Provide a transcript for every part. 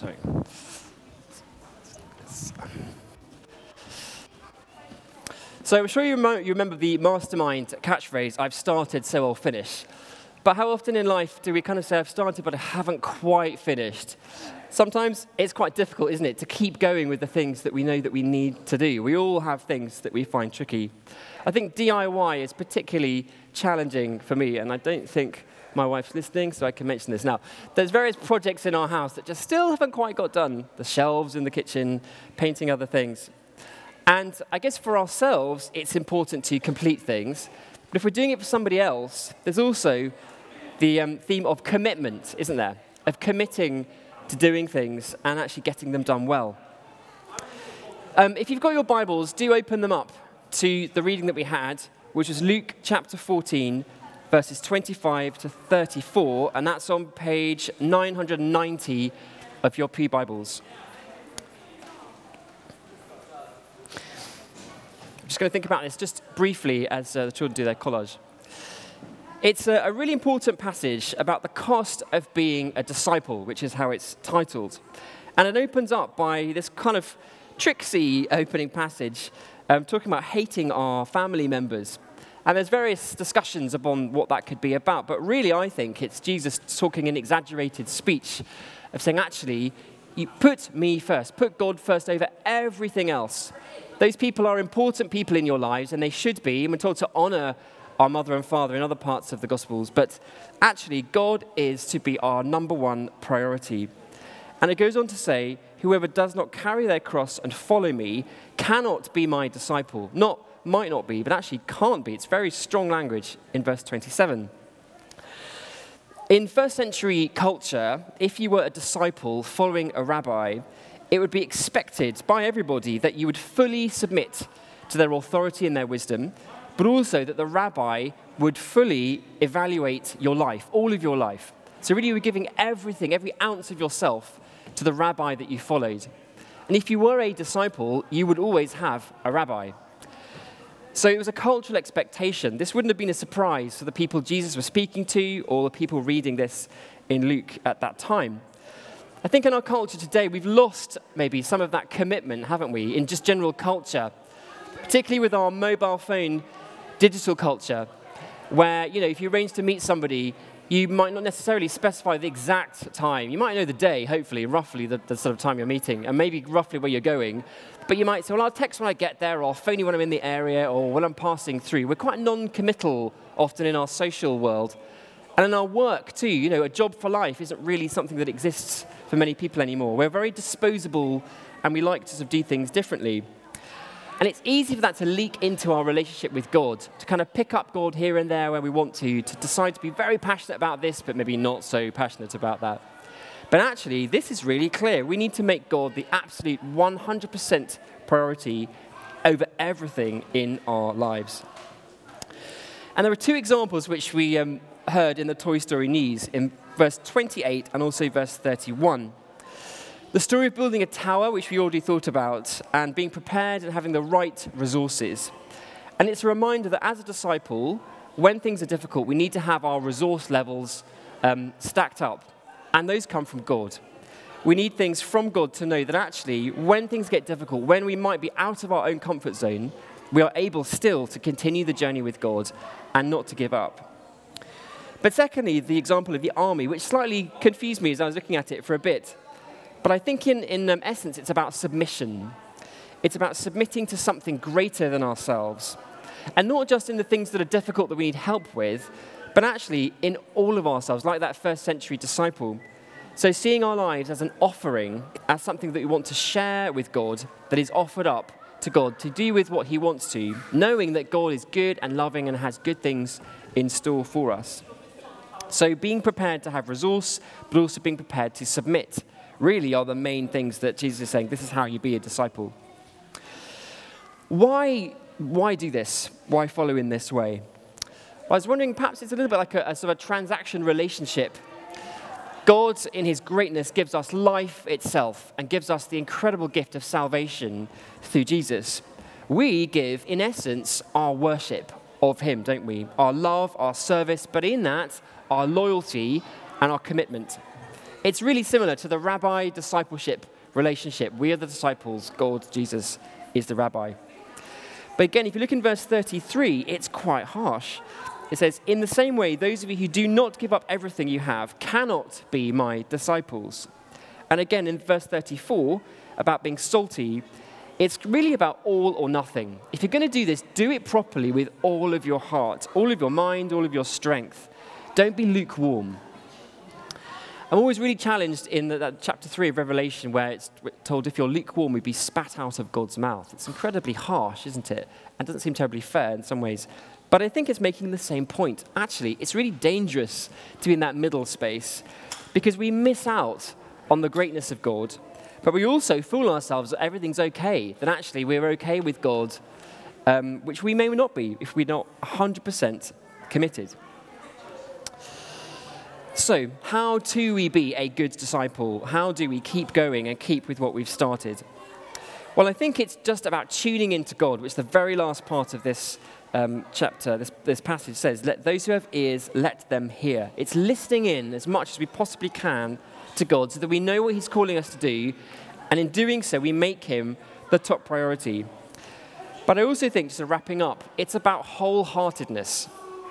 Sorry. So I'm sure you remember the mastermind catchphrase, "I've started, so I'll finish." But how often in life do we kind of say, "I've started, but I haven't quite finished"? Sometimes it's quite difficult, isn't it, to keep going with the things that we know that we need to do. We all have things that we find tricky. I think DIY is particularly challenging for me, and I don't think my wife's listening, so I can mention this now. There's various projects in our house that just still haven't quite got done. The shelves in the kitchen, painting other things. And I guess for ourselves, it's important to complete things. But if we're doing it for somebody else, there's also the theme of commitment, isn't there? Of committing to doing things and actually getting them done well. If you've got your Bibles, do open them up to the reading that we had, which was Luke chapter 14, verses 25 to 34, and that's on page 990 of your P-Bibles. I'm just going to think about this just briefly as the children do their collage. It's a really important passage about the cost of being a disciple, which is how it's titled. And it opens up by this kind of tricksy opening passage, talking about hating our family members. And there's various discussions upon what that could be about. But really, I think it's Jesus talking in exaggerated speech of saying, actually, you put me first, put God first over everything else. Those people are important people in your lives, and they should be. And we're told to honor our mother and father in other parts of the Gospels. But actually, God is to be our number one priority. And it goes on to say, whoever does not carry their cross and follow me cannot be my disciple. Not might not be, but actually can't be. It's very strong language in verse 27. In first century culture, if you were a disciple following a rabbi, it would be expected by everybody that you would fully submit to their authority and their wisdom, but also that the rabbi would fully evaluate your life, all of your life. So really you were giving everything, every ounce of yourself to the rabbi that you followed. And if you were a disciple, you would always have a rabbi. So it was a cultural expectation. This wouldn't have been a surprise for the people Jesus was speaking to or the people reading this in Luke at that time. I think in our culture today, we've lost maybe some of that commitment, haven't we, in just general culture, particularly with our mobile phone digital culture, where, if you arrange to meet somebody, you might not necessarily specify the exact time. You might know the day, hopefully, roughly the sort of time you're meeting, and maybe roughly where you're going. But you might say, well, I'll text when I get there, or I'll phone you when I'm in the area, or when I'm passing through. We're quite non-committal often in our social world. And in our work, too, a job for life isn't really something that exists for many people anymore. We're very disposable, and we like to sort of do things differently. And it's easy for that to leak into our relationship with God, to kind of pick up God here and there where we want to decide to be very passionate about this, but maybe not so passionate about that. But actually, this is really clear. We need to make God the absolute 100% priority over everything in our lives. And there are two examples which we heard in the Toy Story news, in verse 28 and also verse 31. The story of building a tower, which we already thought about, and being prepared and having the right resources. And it's a reminder that as a disciple, when things are difficult, we need to have our resource levels stacked up. And those come from God. We need things from God to know that actually, when things get difficult, when we might be out of our own comfort zone, we are able still to continue the journey with God and not to give up. But secondly, the example of the army, which slightly confused me as I was looking at it for a bit. But I think in essence, it's about submission. It's about submitting to something greater than ourselves. And not just in the things that are difficult that we need help with, but actually in all of ourselves, like that first century disciple. So seeing our lives as an offering, as something that we want to share with God, that is offered up to God to do with what he wants to, knowing that God is good and loving and has good things in store for us. So being prepared to have resource, but also being prepared to submit, really are the main things that Jesus is saying. This is how you be a disciple. Why do this? Why follow in this way? Well, I was wondering, perhaps it's a little bit like a sort of a transaction relationship. God, in his greatness, gives us life itself and gives us the incredible gift of salvation through Jesus. We give, in essence, our worship of him, don't we? Our love, our service, but in that, our loyalty and our commitment. It's really similar to the rabbi-discipleship relationship. We are the disciples, God, Jesus, is the rabbi. But again, if you look in verse 33, it's quite harsh. It says, in the same way, those of you who do not give up everything you have cannot be my disciples. And again, in verse 34, about being salty, it's really about all or nothing. If you're going to do this, do it properly with all of your heart, all of your mind, all of your strength. Don't be lukewarm. I'm always really challenged in that chapter 3 of Revelation where it's told if you're lukewarm, we'd be spat out of God's mouth. It's incredibly harsh, isn't it? And doesn't seem terribly fair in some ways. But I think it's making the same point. Actually, it's really dangerous to be in that middle space because we miss out on the greatness of God, but we also fool ourselves that everything's okay, that actually we're okay with God, which we may not be if we're not 100% committed. So, how do we be a good disciple? How do we keep going and keep with what we've started? Well, I think it's just about tuning into God, which the very last part of this chapter, this passage says, let those who have ears, let them hear. It's listening in as much as we possibly can to God so that we know what he's calling us to do, and in doing so, we make him the top priority. But I also think, just wrapping up, it's about wholeheartedness.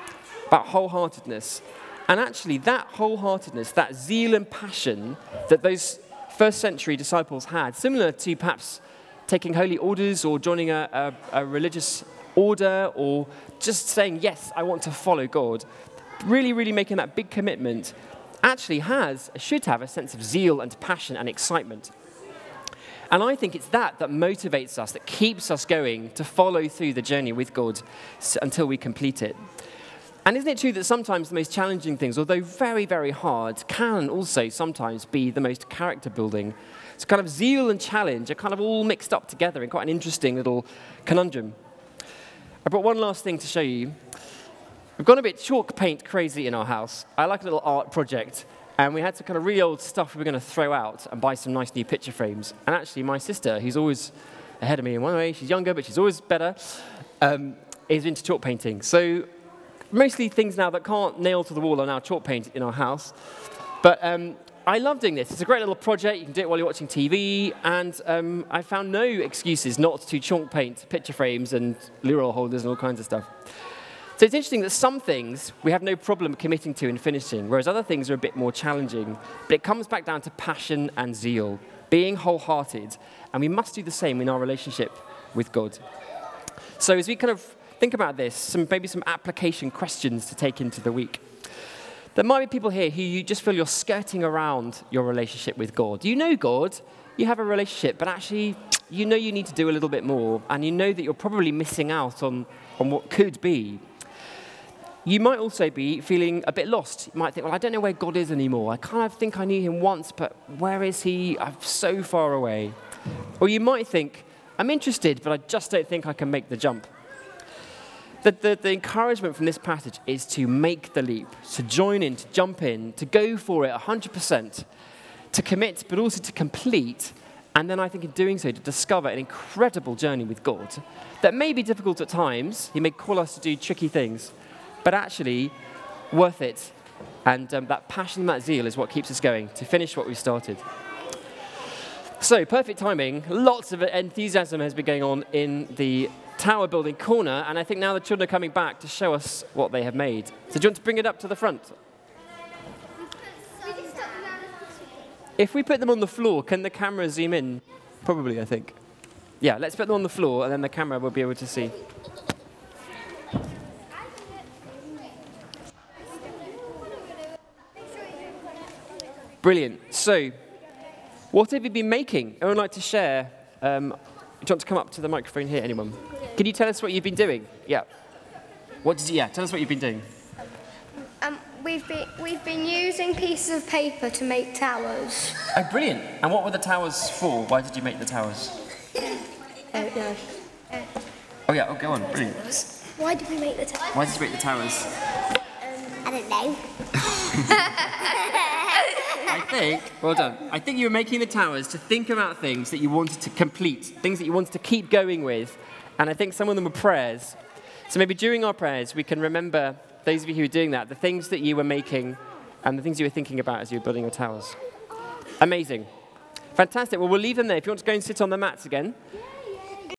And actually, that wholeheartedness, that zeal and passion that those first century disciples had, similar to perhaps taking holy orders or joining a religious order or just saying, yes, I want to follow God, really, really making that big commitment, actually should have a sense of zeal and passion and excitement. And I think it's that motivates us, that keeps us going to follow through the journey with God until we complete it. And isn't it true that sometimes the most challenging things, although very, very hard, can also sometimes be the most character building? So kind of zeal and challenge are kind of all mixed up together in quite an interesting little conundrum. I brought one last thing to show you. We've gone a bit chalk paint crazy in our house. I like a little art project, and we had some kind of really old stuff we were going to throw out and buy some nice new picture frames. And actually, my sister, who's always ahead of me in one way, she's younger, but she's always better, is into chalk painting. So mostly things now that can't nail to the wall are now chalk painted in our house. But I love doing this. It's a great little project. You can do it while you're watching TV. And I found no excuses not to chalk paint picture frames and lure holders and all kinds of stuff. So it's interesting that some things we have no problem committing to and finishing, whereas other things are a bit more challenging. But it comes back down to passion and zeal, being wholehearted. And we must do the same in our relationship with God. So as we kind of think about this, maybe some application questions to take into the week. There might be people here who you just feel you're skirting around your relationship with God. You know God, you have a relationship, but actually you know you need to do a little bit more, and you know that you're probably missing out on what could be. You might also be feeling a bit lost. You might think, well, I don't know where God is anymore. I kind of think I knew him once, but where is he? I'm so far away. Or you might think, I'm interested, but I just don't think I can make the jump. The encouragement from this passage is to make the leap, to join in, to jump in, to go for it 100%, to commit, but also to complete, and then I think in doing so to discover an incredible journey with God that may be difficult at times. He may call us to do tricky things, but actually worth it. And that passion and that zeal is what keeps us going to finish what we started. So, perfect timing. Lots of enthusiasm has been going on in the tower building corner, and I think now the children are coming back to show us what they have made. So do you want to bring it up to the front? If we put them on the floor, can the camera zoom in? Probably, I think. Yeah, let's put them on the floor, and then the camera will be able to see. Brilliant. So, what have you been making? I would like to share. Do you want to come up to the microphone here, anyone? Can you tell us what you've been doing? Yeah. Tell us what you've been doing. We've been using pieces of paper to make towers. Oh, brilliant. And what were the towers for? Why did you make the towers? No. Oh, yeah. Oh, go on. Brilliant. Why did we make the towers? Why did you make the towers? I don't know. Well done. I think you were making the towers to think about things that you wanted to complete, things that you wanted to keep going with. And I think some of them were prayers. So maybe during our prayers, we can remember, those of you who are doing that, the things that you were making and the things you were thinking about as you were building your towers. Amazing. Fantastic. Well, we'll leave them there. If you want to go and sit on the mats again.